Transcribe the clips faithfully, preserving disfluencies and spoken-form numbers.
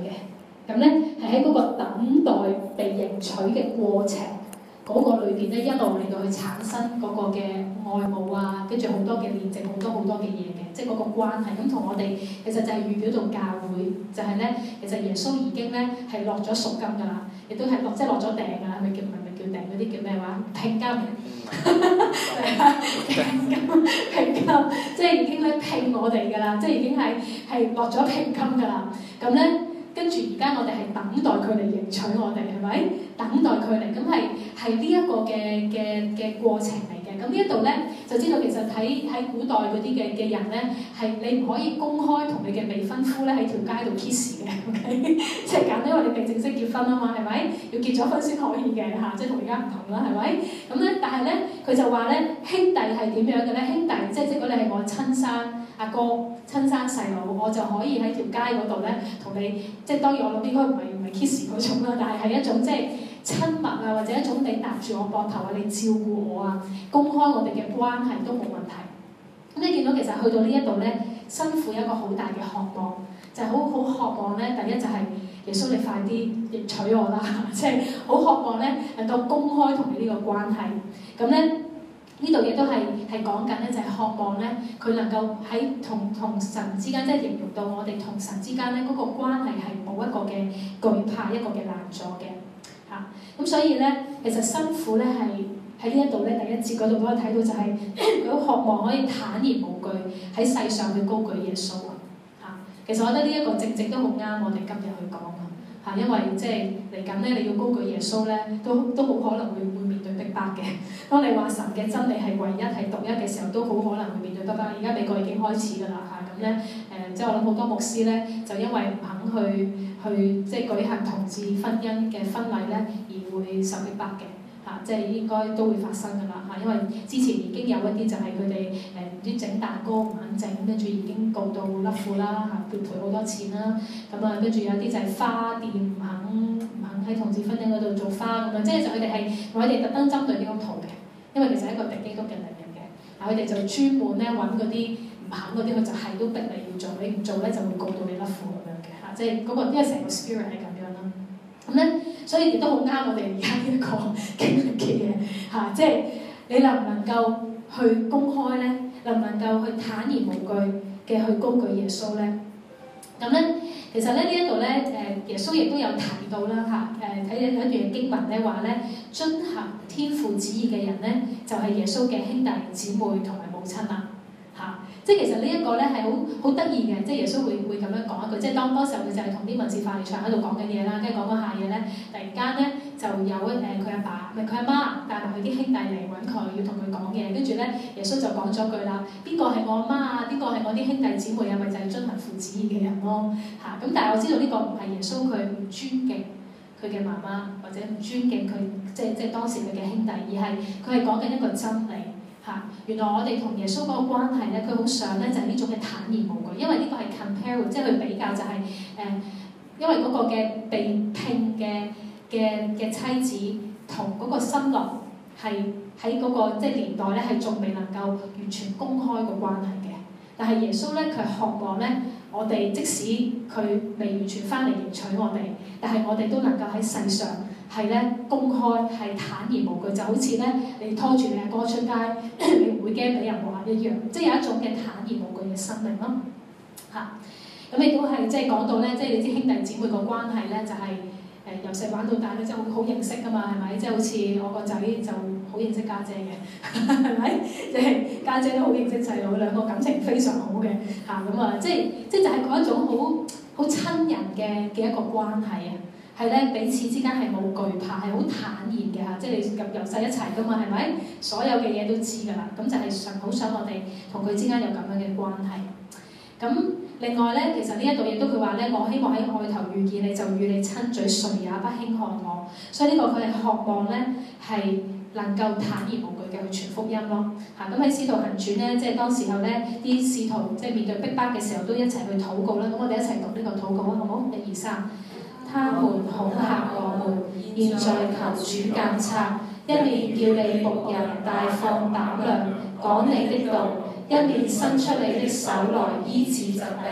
嘅。咁咧係喺嗰個等待被認取嘅過程嗰、嗰個裏邊咧，一路嚟到去產生嗰個嘅愛慕啊，跟住好多嘅煉淨，好多好多嘅嘢嘅，即係嗰個關係。咁同我哋其實就係預表到教會，就係、係、咧，其實耶穌已經咧係落咗贖金㗎啦，亦都係落即係落咗訂㗎啦，係咪叫唔係咪叫訂嗰啲叫咩話？聘金，係啊，聘金，聘金，即係已經咧聘我哋㗎啦，即係已經係係落咗聘金㗎啦。咁咧。跟住而家我哋係等待佢嚟認取我哋，係咪？等待佢嚟，咁係係呢一個嘅嘅嘅過程嚟嘅。咁呢一度咧就知道其實喺喺古代嗰啲嘅嘅人咧，係你唔可以公開同你嘅未婚夫咧喺條街度 kiss 嘅 ，OK？ 即係簡單，因為你未正式結婚啊嘛，係咪？要結咗婚先可以嘅嚇，即係同而家唔同啦，係咪？咁咧，但係咧佢就話咧兄弟係點樣嘅咧？兄弟即係即係如果你係我親生阿哥、親生細佬，我就可以喺條街嗰度咧同你，即係當然我諗應該唔係唔係 kiss 嗰種啦，但係係一種即係親密啊，或者一種你搭住我膊頭啊，你照顧我啊，公開我哋嘅關係都冇問題。咁你見到其實去到呢一度咧，新婦有一個好大嘅渴望，就係好好渴望咧。第一就係耶穌你快啲認取我啦，即係好渴望咧能夠公開同你呢個關係。咁咧。呢度亦都係係講緊咧，就係渴望咧，佢能夠喺同同神之間，即係形容到我哋同神之間咧嗰個關係係冇一個嘅懼怕，一個嘅攔阻嘅嚇。咁、啊、所以咧，其實新婦咧係喺呢一度咧第一節嗰度都可以睇到、就係，就係佢好渴望可以坦然無懼喺世上去高舉耶穌啊嚇。其實我覺得呢一個正正都好啱我哋今日去講啊嚇，因為即係嚟緊咧，你要高舉耶穌咧，都都好可能會會面對逼迫嘅。當你話神嘅真理係唯一係獨一嘅時候，都好可能會面對逼迫。而家美國已經開始㗎啦嚇，咁咧誒，即係我諗好多牧師咧，就因為唔肯去去即係舉行同志婚姻嘅婚禮咧，而會受逼迫嘅嚇，即係應該都會發生㗎啦嚇，因為之前已經有一啲就係佢哋誒唔知整蛋糕唔肯整，跟住已經告到甩褲啦嚇，要賠好多錢啦，咁啊跟住有啲就係花店唔肯唔肯喺同志婚姻嗰度做花咁樣，即係就佢哋係佢哋特登針對基督徒嘅。因為其實係一個敵基督嘅人嚟嘅，佢哋就專門咧揾嗰啲唔肯嗰啲，佢就係都逼你要做，你唔做咧就會告到你甩褲咁樣嘅嚇，即係嗰個因為成個 spirit 係咁樣啦。咁咧，所以亦都好啱我哋而家呢一個經歷嘅嘢嚇，即係你能唔能夠去公開咧，能唔能夠去坦然無懼嘅去高舉耶穌咧？咁咧，其實咧呢一度咧誒，耶穌亦都有提到啦嚇，誒睇有一段經文咧話咧，遵行天父旨意嘅人咧，就係、是、耶穌嘅兄弟姊妹同埋母親啦嚇。即係其實呢一個咧係好好得意嘅，即係耶穌會會咁樣講一句，即係當嗰時候佢就係同啲文士法利賽喺度講緊嘢啦，跟住講嗰下嘢咧，突然間咧就有誒佢阿爸唔係佢阿媽帶埋佢啲兄弟嚟揾佢，要同佢講嘢，跟住咧耶穌就講咗句啦：邊個係我阿媽啊？邊個係我啲兄弟姊妹啊？咪就係遵行父旨意嘅人咯嚇。咁但係我知道呢個唔係耶穌佢唔尊敬佢嘅媽媽，或者唔尊敬佢即係即係當時佢嘅兄弟，而係佢係講緊一個真理。嚇！原來我哋同耶穌嗰個關係咧，佢好想咧就係呢種嘅坦然無懼，因為呢個係 compare， 即係佢比較就係、是、誒、呃，因為嗰個嘅被聘嘅嘅嘅妻子同嗰個新郎係喺嗰個即係年代咧係仲未能夠完全公開個關係嘅，但係耶穌咧佢渴望咧我哋即使佢未完全翻嚟迎娶我哋，但係我哋都能夠喺世上。係咧公開係坦然無懼，就好似咧你拖住你阿哥出街，你唔會驚俾人話一樣，即係有一種嘅坦然無懼嘅生命咯嚇。咁亦都係即係講到咧，即係你知兄弟姊妹個關係咧，就係誒由細玩到大咧，即係好好認識噶嘛，係咪？即係好似我個仔就好認識家姐嘅，係咪？即係家姐都好認識細佬，兩個感情非常好嘅嚇咁啊！即係即係就係嗰一種好好親人嘅嘅一個關係啊！係咧，彼此之間係冇懼怕，係好坦然嘅嚇，即係你由由細一齊噶嘛，係咪？所有嘅嘢都知㗎啦，咁就係想好想我哋同佢之間有咁樣嘅關係。咁另外咧，其實呢一度亦都佢話咧，我希望喺外頭遇見你，就與你親嘴，誰也不輕看我。所以呢個佢係渴望咧，係能夠坦然無懼嘅去傳福音咯。嚇，咁喺《使徒行傳》咧，即係當時候咧，啲使徒即係面對逼迫嘅時候，都一齊去禱告啦。咁我哋一齊讀呢個禱告啊，好唔好？一二三。他們恐嚇我們，現在求主監察，一面叫你僕人大放膽量講你的道，一面伸出你的手來醫治疾病。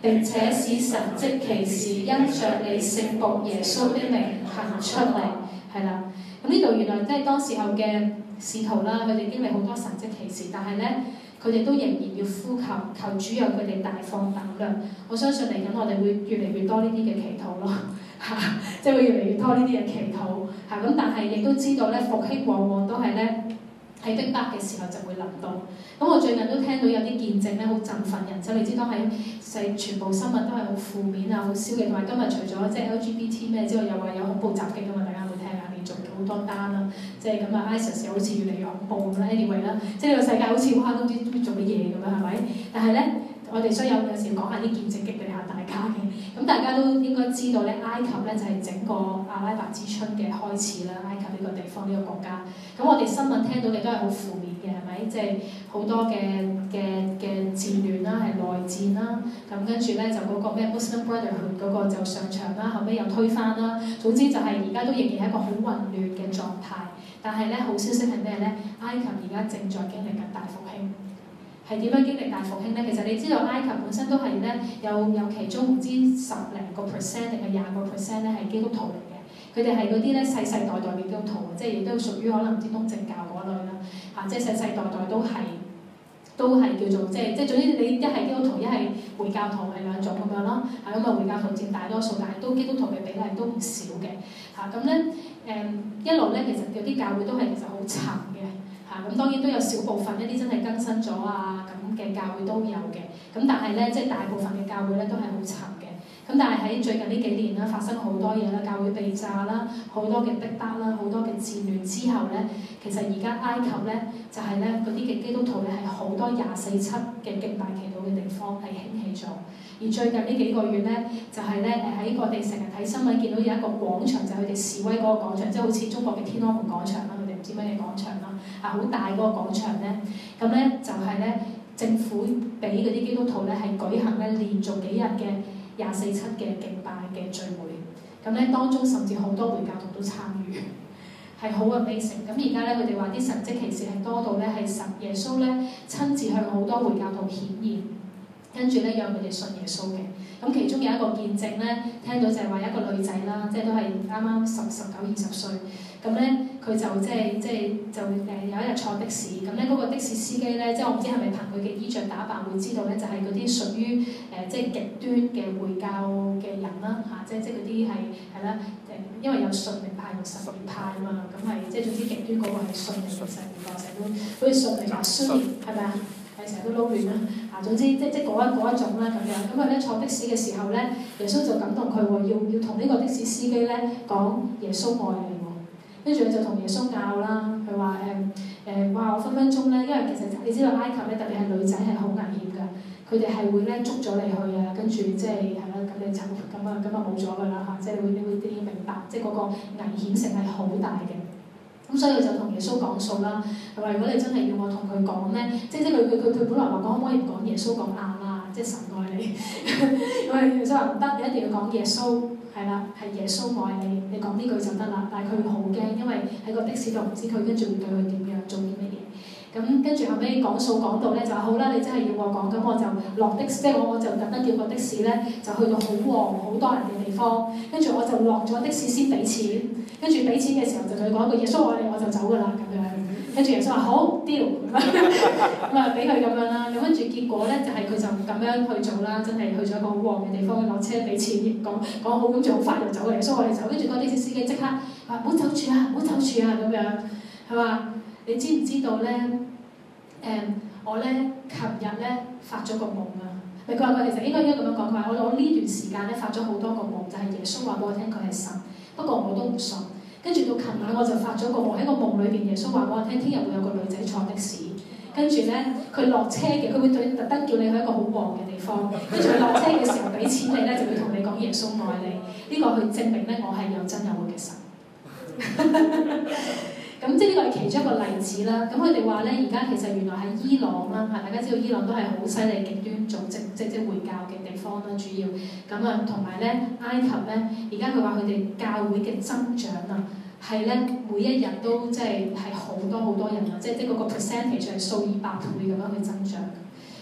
並且使神蹟奇事因着你聖僕耶穌的名行出嚟，係啦。咁呢度原來即係當時候嘅使徒啦，佢哋經歷好多神蹟奇事，但係咧佢哋都仍然要呼求求主讓佢哋大放膽量。我相信嚟緊我哋會越嚟越多呢啲嘅祈禱咯，嚇，即係會越嚟越多呢啲嘅祈禱嚇。咁但係亦都知道咧，復興往往都係咧喺逼迫嘅時候就會臨到。咁我最近都聽到有啲見證咧，好振奮人，就你知當喺世全部新聞都係好負面啊，好消極，同埋今日除咗即係 L G B T 咩之外，又話有恐怖襲擊㗎嘛，大家會聽下，連續好多單啦，即係咁啊 ，ISIS 又好似越嚟越恐怖咁啦 ，anyway 啦，即係呢個世界好似哇都唔知都做乜嘢咁樣係咪？但係咧，我哋需要有時講下啲見證激勵下大家嘅。咁大家都應該知道咧，埃及咧就係整個阿拉伯之春嘅開始啦，埃及呢個地方呢、呢個國家。咁我哋新聞聽到嘅都係好負面嘅，係咪？即係好多嘅嘅嘅戰亂啦，係內戰啦。咁跟住咧就嗰個咩 Muslim Brotherhood 嗰個就上場啦，後尾又推翻啦。總之就係而家都仍然係一個好混亂嘅狀態。但係咧好消息係咩咧？埃及而家正在經歷緊大復興。係點樣經歷大復興咧？其實你知道埃及本身都係咧有有其中唔知十零個 percent 定係廿個 percent 咧係基督徒嚟嘅。佢哋係嗰啲咧世世代代嘅基督徒，即係亦都屬於可能唔知東正教嗰類啦。嚇、啊，即係世世代代都係都係叫做即係即係總之你一係基督徒一係回教徒係兩種咁樣咯。嚇，咁啊回教徒佔大多數，但係都基督徒嘅比例都唔少嘅。嚇、啊，咁咧誒一路咧其實有啲教會都係其實好沉嘅。嚇，咁當然都有少部分一啲真係更新咗啊咁嘅教會都有嘅。咁但係咧即係大部分嘅教會咧都係好沉嘅。咁但係喺最近呢幾年啦，發生好多嘢啦，教會被炸啦，好多嘅逼迫啦，好多嘅戰亂之後咧，其實而家埃及咧就係咧嗰啲嘅基督徒咧係好多廿四七嘅敬拜祈禱嘅地方係興起咗。而最近呢幾個月咧，就係咧誒喺我哋成日睇新聞見到有一個廣場，就係佢哋示威嗰個廣場，即係好似中國嘅天安門廣場啦，佢哋唔知乜嘢廣場啦，啊好大嗰個廣場咧，咁咧就係咧政府俾嗰啲基督徒咧係舉行咧連續幾日嘅廿四七嘅敬拜嘅聚會，咁咧當中甚至好多回教徒都參與，係好 amazing。咁而家咧佢哋話啲神蹟奇事係多到咧係神耶穌咧親自向好多回教徒顯現，跟住咧讓佢哋信耶穌嘅。咁其中有一個見證咧，聽到就係話一個女仔啦，即係都係啱啱十十九二十歲，咁咧佢就即係即係就誒有一日坐的士，咁咧嗰個的士司機咧，即係我唔知係咪憑佢嘅衣着打扮會知道咧，就係嗰啲屬於誒、呃、即係極端嘅回教嘅人啦嚇、啊，即係即係嗰啲係係啦誒，因為有遜尼派同什葉派啊嘛，咁係即係總之極端嗰個係遜尼同什葉派，成日都好似遜尼同遜尼係咪啊？係成日都撈亂啦嚇，總之即即嗰一嗰一種啦咁樣，咁佢咧坐的士嘅時候咧，耶穌就感動佢喎，要要同呢個的士司機咧講耶穌愛你喎，跟住佢就同耶穌拗啦，佢話誒誒哇我分分鐘咧，因為其實你知道埃及咧特別係女仔係好危險㗎，佢哋係會咧捉咗你去啊，跟住即係係啦，咁你就咁啊咁啊冇咗㗎啦嚇，即係你會你會你要明白，即係嗰個危險性係好大嘅。咁所以佢就同耶穌講數啦，佢話如果你真係要我同佢講咧，即係即係佢佢佢佢本來話講可唔可以唔講耶穌講亞啦，即係神愛你，咁啊耶穌話唔得，你一定要講耶穌，係啦，係耶穌愛你，你講呢句就得啦。但係佢好驚，因為喺個的士度唔知佢跟住會對佢點樣做啲乜嘢。咁跟住後尾講數講到咧就話好啦，你真係要我講，咁我就落的士，即係我我就特登叫個的士咧，就去到好旺好多人嘅地方，跟住我就落咗的士先俾錢，跟住俾錢嘅時候就同佢講一句耶穌愛你，我就走㗎啦咁樣。跟住耶穌話好 deal，咁啊俾佢咁樣啦。咁跟住結果咧就係、是、佢就咁樣去做啦，真係去咗一個好旺嘅地方，落車俾錢，講講好咁就好快就走嘅。耶穌愛你走，跟住個的士司機即刻話唔好走住啊，唔好走住啊咁樣，係嘛？你知唔知道咧？誒、嗯，我咧，琴日咧發咗個夢啊！咪佢話佢其實應該應該咁樣講，佢話我我呢段時間咧發咗好多個夢，就係、是、耶穌話俾我聽佢係神，不過我都唔信。跟住到琴晚我就發咗個夢，喺個夢裏邊耶穌話俾我聽，聽日會有個女仔坐的士，跟住咧佢落車嘅，佢會對特登叫你去一個好旺嘅地方，跟住佢落車嘅時候俾錢你咧，就會同你講耶穌愛你，呢、這個去證明咧我係有真有活嘅神。咁即係呢個係其中一個例子啦。咁佢哋話咧，而家其實原來喺伊朗啦，嚇大家知道伊朗都係好犀利極端組織，即即回教嘅地方啦，主要咁啊，同埋咧埃及咧，而家佢話佢哋教會嘅增長啊，係咧每一日都即係係好多好多人啊，即即嗰個 percentage 係數以百倍咁樣去增長。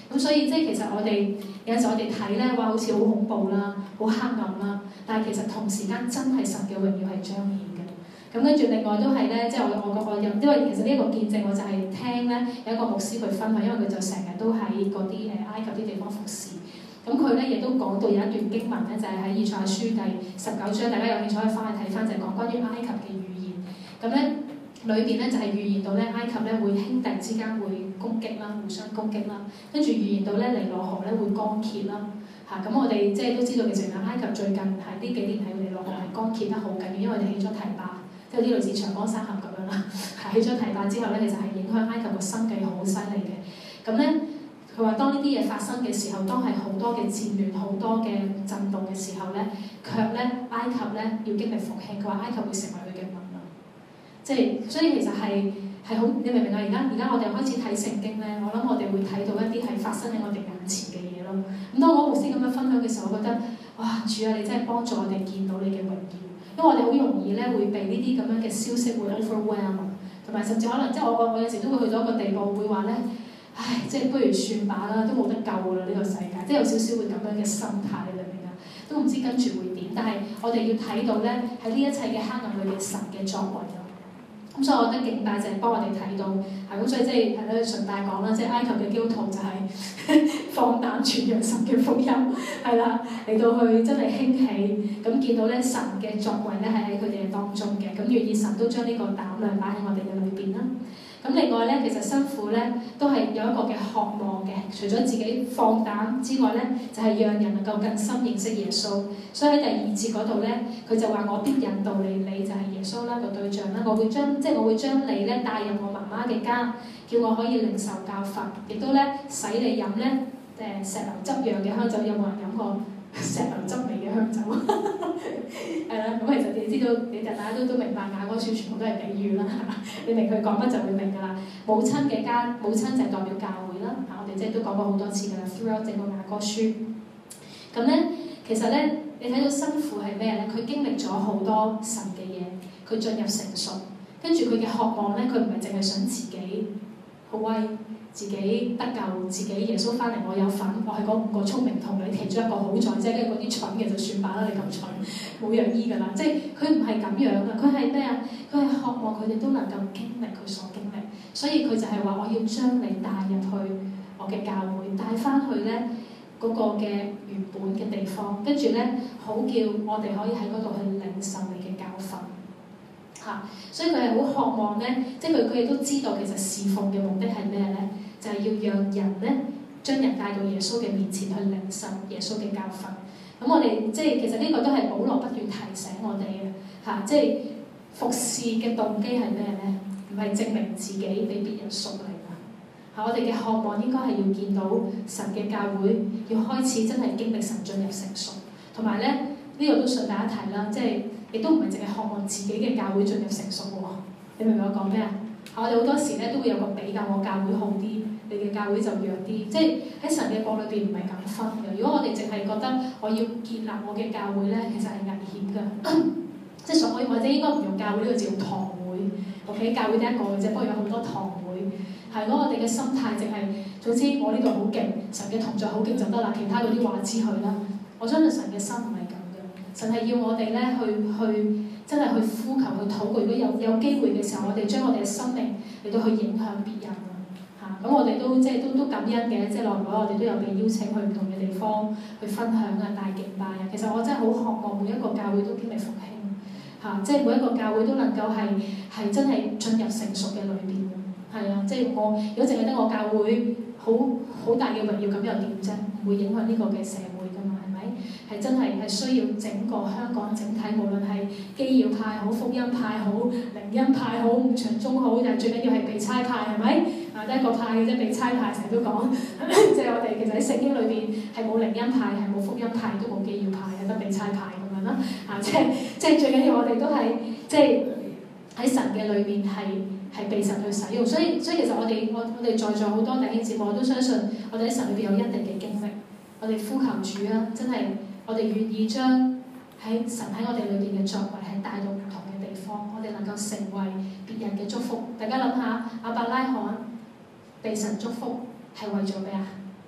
咁所以即係其實我哋有陣時我哋睇咧，話好似好恐怖啦，好黑暗啦，但係其實同時間真係神嘅榮耀係彰顯嘅。咁跟住另外都係咧，即係我我我有，因為其實呢一個見證我就係聽咧有一個牧師去分享，因為佢就成日都喺嗰啲誒埃及啲地方服侍。咁佢咧亦都講到有一段經文咧，就係喺以賽亞書第十九章，大家有興趣可以翻去睇翻，就係講關於埃及嘅預言。咁咧裏邊咧就係預言到咧埃及咧會兄弟之間會攻擊啦，互相攻擊啦，跟住預言到咧尼羅河咧會乾竭啦。嚇、啊、咁我哋即係都知道，其實埃及最近係呢幾年係尼羅河係乾竭得好緊要，因為佢哋起咗堤壩，即係啲類似長江三峽咁樣啦。係起咗堤壩之後咧，其實係影響埃及個生計好犀利嘅。咁咧。佢話：當呢啲嘢發生嘅時候，當係好多嘅戰亂、好多嘅震動嘅時候咧，卻咧埃及咧要經歷復興。佢話埃及會成為佢嘅民啦。即係所以其實係係好，你明唔明啊？而家而家我哋開始睇聖經咧，我諗我哋會睇到一啲係發生喺我哋眼前嘅嘢咯。咁當我牧師咁樣分享嘅時候，我覺得哇，主啊，你真係幫助我哋見到你嘅榮耀，因為我哋好容易咧會被呢啲咁樣嘅消息會 overwhelm， 同埋甚至可能即係我我我有時都會去到一個地步，會話咧。唉，即係不如算罷啦，都冇得救㗎啦呢個世界，即係有少少會咁樣嘅心態，你明唔明啊？都唔知跟住會點，但係我哋要睇到咧喺呢一切嘅黑暗裏邊神嘅作為咯。咁所以我覺得敬拜就係幫我哋睇到，係咁所以即係係咧順帶講啦，即係埃及嘅基督徒就係放膽傳揚神嘅福音，係啦，嚟到去真係興起，咁見到咧神嘅作為咧係喺佢哋嘅當中嘅，咁願意神都將呢個膽量擺喺我哋嘅裏邊啦。咁另外咧，其實辛苦咧都係有一個嘅渴望嘅，除咗自己放膽之外咧，就係、是、讓人能夠更深認識耶穌。所以喺第二節嗰度咧，佢就話：我必引導你，你就係耶穌啦個對象啦。我會將即係我會將你咧帶入我媽媽嘅家，叫我可以領受教訓，亦都咧使你飲咧誒石榴汁釀嘅香酒。有冇人飲過石榴汁味嘅香酒？係啦，咁其實你知道，你大家都都明白雅歌書全部都係比喻啦，係嘛？你明佢講乜就會明㗎啦。母親嘅家，母親就係代表教會啦。嚇，我哋即係都講過好多次㗎啦 throughout 整個雅歌書。咁咧，其實咧，你睇到新婦係咩咧？佢經歷咗好多神嘅嘢，佢進入成熟，跟住佢嘅渴望咧，佢唔係淨係想自己好威。自己得救，自己耶穌翻嚟，我有份，我係嗰五個聰明童女其中一個好在啫，跟住嗰啲蠢嘅就算罷啦，你咁蠢，冇藥醫㗎啦，即係佢唔係咁樣㗎，佢係咩啊？佢係渴望佢哋都能夠經歷佢所經歷，所以佢就係話我要將你帶入去我嘅教會，帶翻去咧嗰個嘅原本嘅地方，跟住咧好叫我哋可以喺嗰度去領受你嘅教訓。嚇、啊！所以佢係好渴望咧，即係佢佢亦都知道其實侍奉嘅目的係咩咧？就係、是、要讓人咧將人帶到耶穌嘅面前去領受耶穌嘅教訓。咁我哋即係其實呢個都係保羅不斷提醒我哋嘅嚇，即係服侍嘅動機係咩咧？唔係證明自己比別人熟嚟㗎嚇，我哋嘅渴望應該係要見到神嘅教會要開始真係經歷神進入成熟，同埋咧呢、呢個都順帶一提啦，即係。亦都唔係淨係渴望自己嘅教會進入成熟喎，你明唔明我講咩啊？我哋好多時咧都會有個比較，我教會好啲，你嘅教會就弱啲，即係喺神嘅國裏邊唔係咁分嘅。如果我哋淨係覺得我要建立我嘅教會咧，其實係危險㗎，即係所以或者應該唔用教會呢個字，用堂會。OK， 教會第一個嘅啫，不過有好多堂會。係咯，我哋嘅心態淨係，總之我呢度好勁，神嘅同在好勁就得啦，其他嗰啲話之佢啦。我相信神嘅心唔係咁。神係要我哋咧去去真係去呼求去禱告，如果有有機會嘅時候，我哋將我哋嘅生命嚟到去影響別人啊嚇！咁我哋都即係都都感恩嘅，即係耐唔耐我哋都有被邀請去唔同嘅地方去分享啊、帶敬拜啊。其實我真係好渴望每一個教會都經歷復興嚇，即係每一個教會都能夠係係真係進入成熟嘅裏邊啊，係啊！即係我如果淨係得我教會好好大嘅榮耀咁又點啫？唔會影響呢個嘅社會㗎嘛。係真係係需要整個香港整體，無論係基要派好、福音派好、靈恩派好、五長宗好，但係最緊要係被差派，係咪？啊，得一個派嘅啫，被差派成日都講，即係我哋其實喺聖經裏邊係冇靈恩派，係冇福音派，都冇基要派，係得被差派咁樣啦。啊，即係即係最緊要我哋都係即係喺神嘅裏邊係係被神去使用，所以所以其實我哋我我哋在座好多弟兄姊妹，我都相信我哋喺神裏邊有一定嘅經歷，我哋呼求主啊，真係。我哋願意將喺神喺我哋裏邊嘅作為係帶到唔同嘅地方，我哋能夠成為別人嘅祝福。大家諗下，亞伯拉罕被神祝福係為咗咩啊？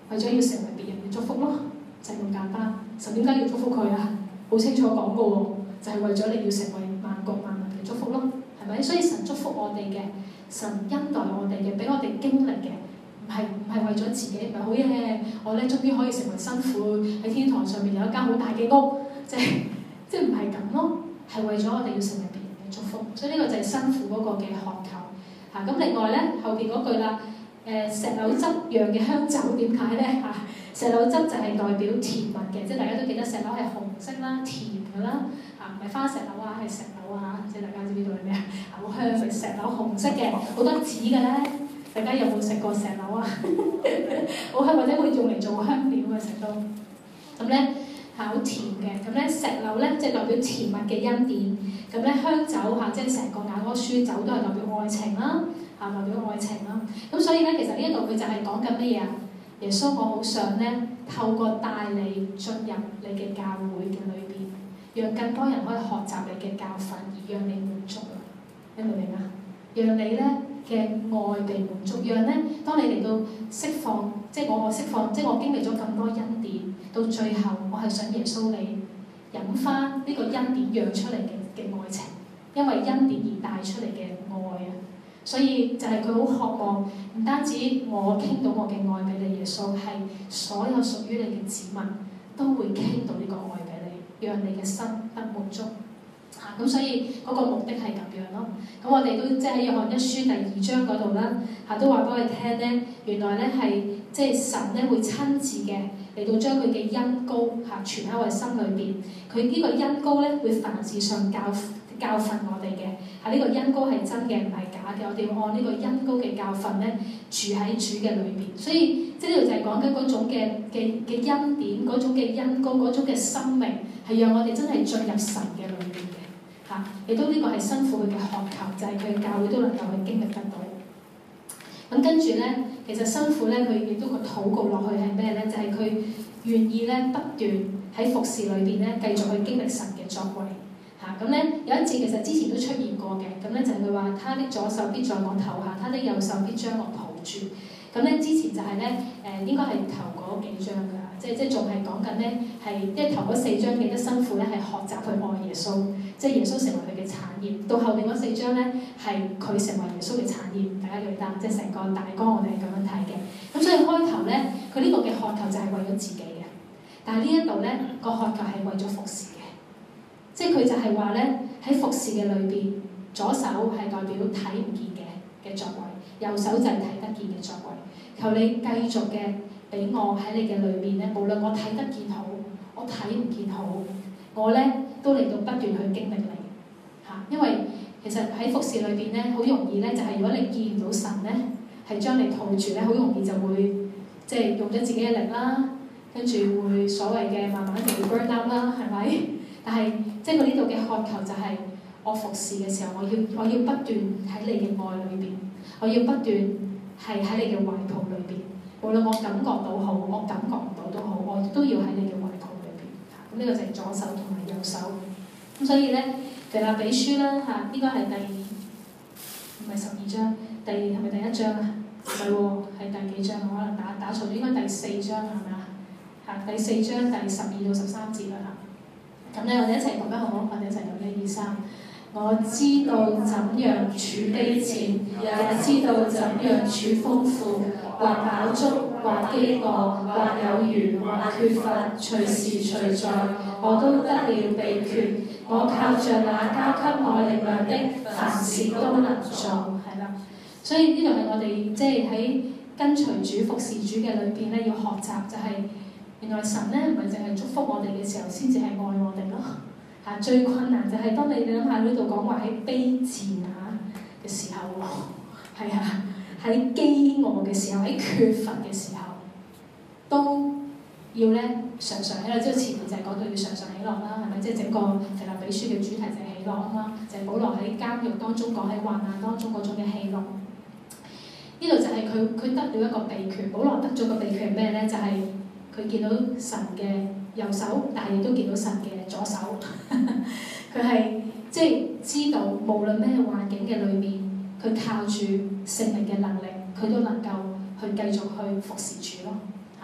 為咗要成為別人嘅祝福咯，就係咁簡單。神點解要祝福佢啊？好清楚講過喎，就係為咗你要成為萬國萬民嘅祝福咯，係咪？所以神祝福我哋嘅，神恩待我哋嘅，俾我哋經歷嘅。唔係唔係為咗自己，唔係好嘢。我咧終於可以成為新婦喺天堂上面有一間好大嘅屋，即係即係唔係咁咯？係為咗我哋要成為別人嘅祝福，所以呢個就係新婦嗰個嘅渴求嚇。咁、啊、另外咧後邊嗰句啦，誒、呃、石榴汁釀嘅香酒點解咧嚇？石榴汁就係代表甜蜜嘅，即係大家都記得石榴係紅色啦、甜嘅啦嚇，唔係花石榴啊，係石榴啊，即係大家知唔知道係咩啊？好香嘅石榴，紅色嘅，好多籽嘅咧。大家有冇食過石榴啊？好香，或者會用嚟做香料嘅食都。咁咧係好甜嘅。咁咧石榴咧即係代表甜蜜嘅恩典。咁咧香酒嚇，即係成個雅歌書酒都係代表愛情啦，嚇代表愛情啦。咁所以咧，其實呢一度佢就係講緊乜嘢啊？耶穌，我好想咧透過帶你進入你嘅教會嘅裏邊，讓更多人可以學習你嘅教訓，而讓你滿足啊！你明唔明啊？讓你咧嘅愛被滿足，讓咧當你嚟到釋放，即係我我釋放，即係我經歷咗咁多恩典，到最後我係想耶穌你飲翻呢個恩典釀出嚟嘅嘅愛情，因為恩典而帶出嚟嘅愛啊！所以就係佢好渴望，唔單止我傾到我嘅愛俾你，耶穌係所有屬於你嘅子民都會傾到呢個愛俾你，讓你嘅心得滿足。嚇、啊、咁所以嗰個目的係咁樣咯。咁我哋都即係喺約翰一書第二章嗰度啦，嚇、啊、都話俾我哋聽咧，原來咧係即係神咧會親自嘅嚟到將佢嘅恩膏嚇傳喺我哋心裏邊。佢呢個恩膏咧會凡事上教教訓我哋嘅。嚇、啊、呢、這個恩膏係真嘅，唔係假嘅。我哋要按呢個恩膏嘅教訓咧住喺主嘅裏邊。所以即係呢度就係講緊嗰種嘅嘅嘅恩典，嗰種嘅恩膏，嗰種嘅生命係讓我哋真係進入神嘅裏邊嘅。嚇！亦都呢個係辛苦佢嘅渴求，就係佢嘅教會都能夠去經歷得到。咁跟住咧，其實辛苦咧，佢亦都個禱告落去係咩咧？就係佢願意咧不斷喺服侍裏邊咧繼續去經歷神嘅作為。嚇！咁咧有一次其實之前都出現過嘅，咁咧就係佢話：他的左手必在我頭下，他的右手必將我抱住。咁咧之前就係咧誒，應該係頭嗰幾章㗎，即係即係仲係講緊咧係即係頭嗰四章記得辛苦咧係學習去愛耶穌。即係耶穌成為佢嘅產業，到後面嗰四章咧係佢成為耶穌嘅產業，大家記得，即係成個大綱我哋係咁樣睇嘅。咁所以開頭咧，佢呢個嘅渴求就係為咗自己嘅，但係呢一度咧個渴求係為咗服侍嘅，即係佢就係話咧喺服侍嘅裏邊，左手係代表睇唔見嘅嘅作為，右手就係睇得見嘅作為。求你繼續嘅俾我喺你嘅裏邊咧，無論我睇得見好，我睇唔見好，我咧都嚟到不斷去經歷你嚇，因為其實喺服侍裏邊咧，好容易咧就係、是、如果你見唔到神咧，係將你套住咧，好容易就會即係用咗自己嘅力啦，跟住會所謂嘅慢慢就會 burn out 啦，係咪？但係即係佢呢度嘅渴求就係、是、我服侍嘅時候，我要我要不斷喺你嘅愛裏邊，我要不斷係喺你嘅懷抱裏邊，無論我感覺到好，我感覺唔到都好，我都要喺你嘅懷抱裏邊。咁呢個就係左手同埋右手。咁所以咧，腓立比書啦嚇，應該係第唔係十二章，第係咪第一章啊？唔係喎，係第幾章？我可能打打錯咗，應該第四章係咪啊？嚇，第四章第十二到十三節啦嚇。咁咧，我哋一齊讀啦，好唔好？我哋一齊讀一二三。我知道怎樣處卑賤，也知道怎樣處豐富，或飽足，或飢餓，或有餘，或缺乏，隨時隨在，我都得了秘訣。我靠着那加給我力量的，凡事都能做。係啦，所以呢度係我哋即係喺跟隨主服侍主嘅裏邊咧，要學習就係、是、原來神咧唔係淨係祝福我哋嘅時候先至係愛我哋咯。嚇，最困難就係當你哋諗下呢度講話喺卑賤嚇嘅時候喎，係啊，喺飢餓嘅時候，喺缺乏嘅時候，都要咧常常喜樂。即係前面就係講到要常常喜樂啦，係咪？即係整個腓立比書嘅主題就係喜樂啊嘛，就係、是、保羅喺監獄當中講喺患難當中嗰種嘅喜樂。呢度就係佢佢得了一個秘訣。保羅得咗個秘訣係咩咧？就係、是、佢見到神嘅右手，但係亦都見到神嘅左手。佢係即係知道無論咩環境嘅裏面，佢靠住聖靈嘅能力，佢都能夠去繼續去服侍主咯。嚇，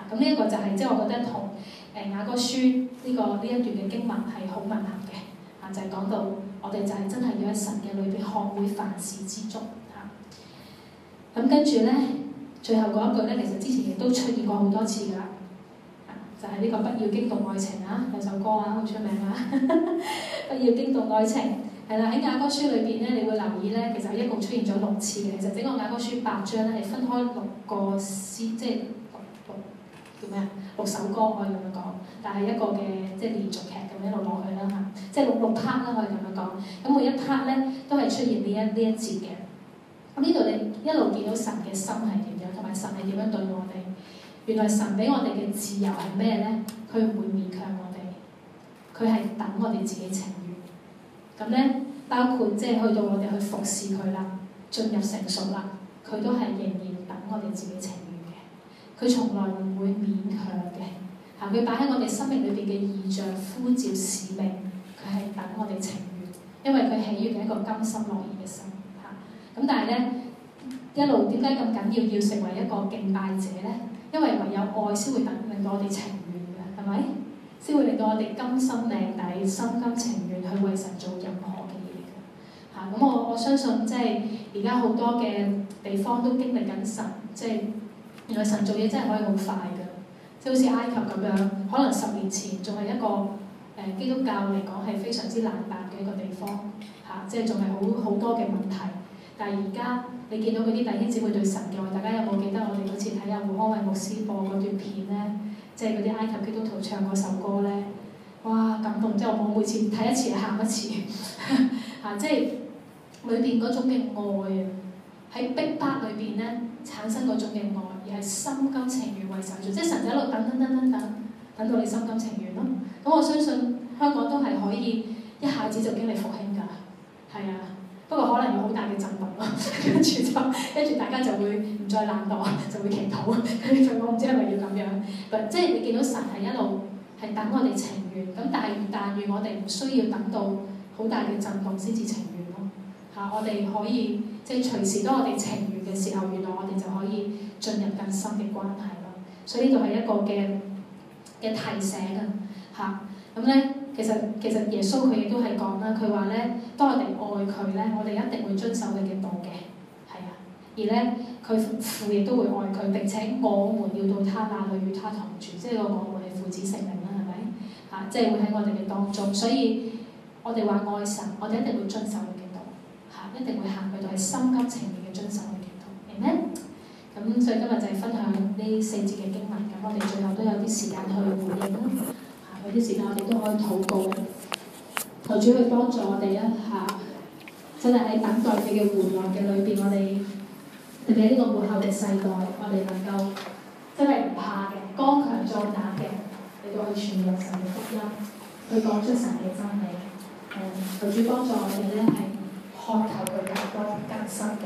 咁呢一個就係即係我覺得同誒雅歌書呢、這個呢一段嘅經文係好吻合嘅。嚇、啊、就係、是、講到我哋就係真係要喺神嘅裏邊學會凡事知足嚇。咁、啊、跟住咧，最後嗰一句咧，其實之前亦都出現過好多次㗎啦。就係呢個不要驚動愛情啊，有首歌啊，好出名啊！不要驚動愛情，係啦，喺雅歌書裏邊咧，你會留意咧，其實一共出現咗六次嘅。其實整個雅歌書八章咧係分開六個詩，即係六六叫咩啊？六首歌可以咁樣講，但係一個嘅即係連續劇咁一路落去啦嚇，即係六六 part 啦可以咁樣講。咁每一 part 咧都係出現呢一呢一節嘅。咁呢度你一路見到神嘅心係點樣，同埋神係點樣對我哋。原來神俾我哋嘅自由係咩咧？佢唔會勉強我哋，佢係等我哋自己情願。咁咧，包括即係去到我哋去服侍佢啦，進入成熟啦，佢都係仍然等我哋自己情願嘅。佢從來唔會勉強嘅。嚇，佢擺喺我哋生命裏邊嘅異象、呼召、使命，佢係等我哋情願，因為佢喜悅嘅一個甘心樂意嘅心。嚇，咁但係咧，一路點解咁緊要要成為一個敬拜者咧？因為唯有愛先會等令到我哋情願嘅，係咪？先會令到我哋甘心命底、心甘情願去為神做任何嘅嘢嘅。嚇、啊，咁我我相信即係而家好多嘅地方都經歷緊神，即係原來神做嘢真係可以好快嘅，即係好似埃及咁樣，可能十年前仲係一個誒、呃、基督教嚟講係非常之難辦嘅一個地方，嚇、啊，即係仲係好好多嘅問題。但係而家你見到嗰啲弟兄姊妹對神嘅愛，大家有冇記得我哋嗰次睇阿胡康偉牧師播嗰段片咧？即係嗰啲埃及基督徒唱嗰首歌咧，哇感動！即係我每次睇一次係喊一次嚇，即係裏邊嗰種嘅愛啊，喺逼迫裏邊咧產生嗰種嘅愛，而係心甘情願為神做，即係神就喺度等等等等等，等到你心甘情願咯。咁我相信香港都係可以一下子就經歷復興㗎，係啊。不過可能有好大嘅震動咯，跟住就跟住大家就會唔再懶惰，就會祈禱。跟住我唔知係咪要咁樣，即係你見到神係一路係等我哋情願，咁但係但願我哋唔需要等到好大嘅震動先至情願咯。嚇、啊，我哋可以即係隨時當我哋情願嘅時候，原來我哋就可以進入更深嘅關係咯。所以呢度係一個嘅嘅提醒啊，嚇咁咧。其實其實耶穌佢亦都係講啦，佢話咧，當我哋愛佢咧，我哋一定會遵守佢嘅道嘅，係啊。而咧，佢父亦都會愛佢，並且我們要到他那裏與他同住，即係個我們係父子聖靈啦，係咪？嚇、啊，即係會喺我哋嘅當中。所以我哋話愛神，我哋一定會遵守佢嘅道，嚇、啊，一定會行佢道，係心甘情願嘅遵守佢嘅道，明唔明？咁所以今日就係分享呢四節嘅經文，咁我哋最後都有啲時間去回應啦。有啲時間我哋都可以禱告，求主去幫助我哋一下，真係喺等待佢嘅回來嘅裏邊，我哋特別喺呢個末後嘅世代，我哋能夠真係唔怕嘅，剛強壯膽嘅嚟到去傳揚神嘅福音，去講出神嘅真理。誒，求主幫助我哋咧係渴求佢更多更深嘅。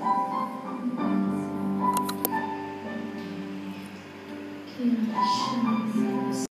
是。